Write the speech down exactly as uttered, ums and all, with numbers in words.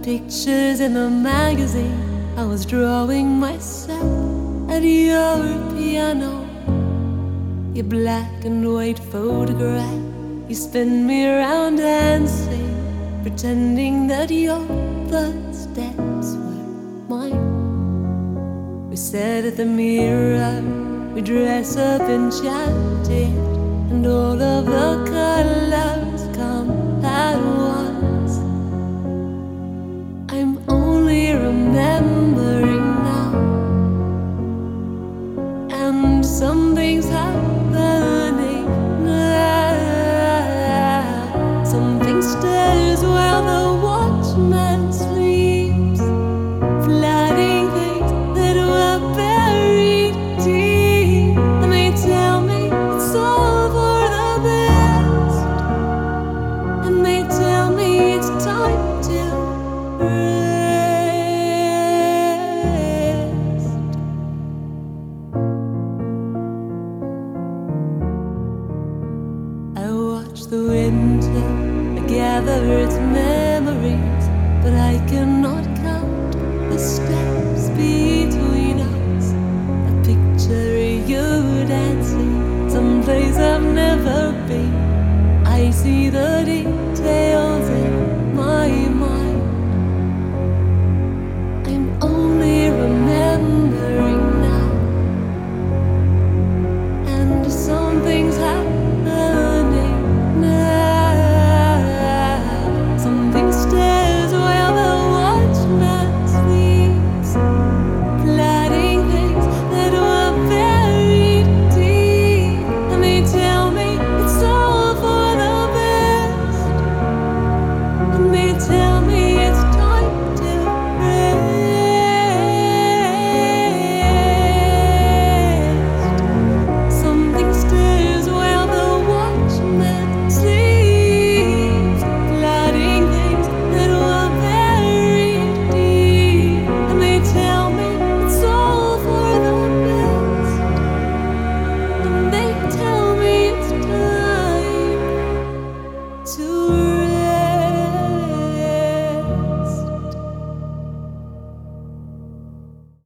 pictures in the magazine. I was drawing myself at your piano. Your black and white photograph, you spin me around dancing, pretending that your footsteps were mine. We sat at the mirror, we dress up enchanted, and all of the colors come at once. I'm only remembering now, and some things happening now. Something stirs while the watchman sleeps, flooding things that were buried deep. And they tell me it's all for the best, and they tell me it's time to rest. I watch the winter, I gather its memories, but I cannot count the steps between us. I picture you dancing someplace I've never been. I see the